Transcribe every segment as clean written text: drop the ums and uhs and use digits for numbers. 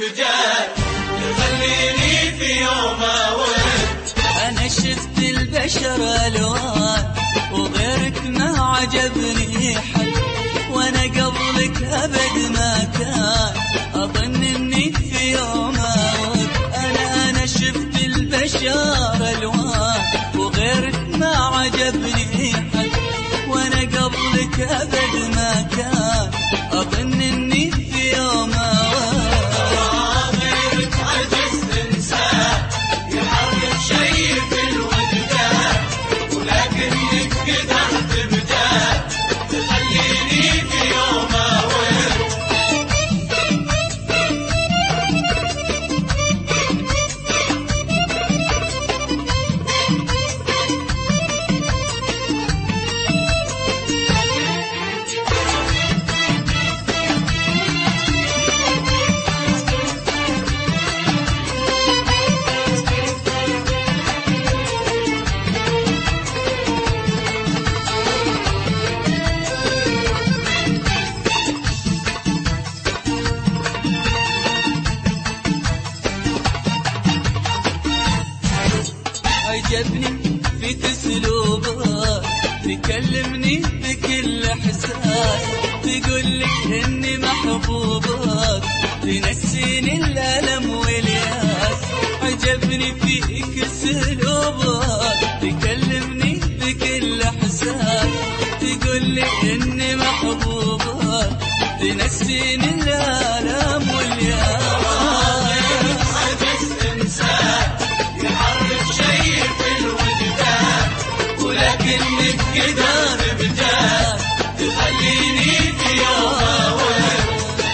بجد تخليني في يوم أود. أنا شفت البشر ألوان وغيرك ما عجبني حد، وأنا قبلك أبد ما كان أظن إني في يوم أود. أنا شفت البشر ألوان وغيرك ما عجبني حد، وأنا قبلك أبد ما كان أظن إني في يوم أود. غيرك عجزت انساه يحرك شي في الوجدان، ولكنك قدرت بجد تخليني في يوم أود. عجبني فيك اسلوبك تكلمني بكل احساس، تقولك اني محبوبك تنسيني الالم والياس. عجبني فيك اسلوبك تكلمني بكل احساس، تقولي اني محبوبك تنسيني الالم والياس. عجزت انساه يحرك شي في الوجدان، ولكنك قدرت بجد تخليني في يوم أود.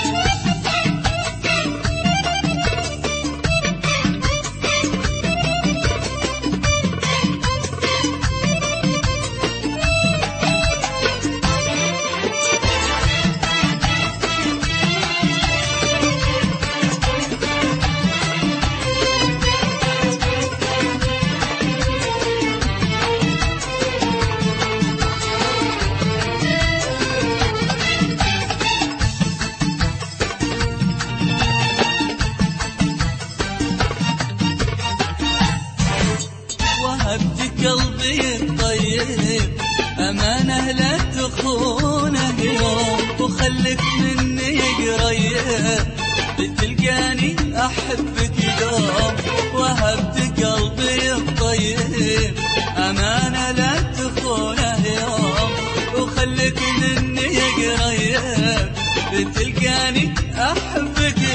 وهبت قلبي الطيب أمانة لا تخونه يوم، وخلك مني قريب بتلقاني أحبك دوم. وهبت قلبي الطيب أمانة لا تخونه يوم، وخلك مني قريب بتلقاني أحبك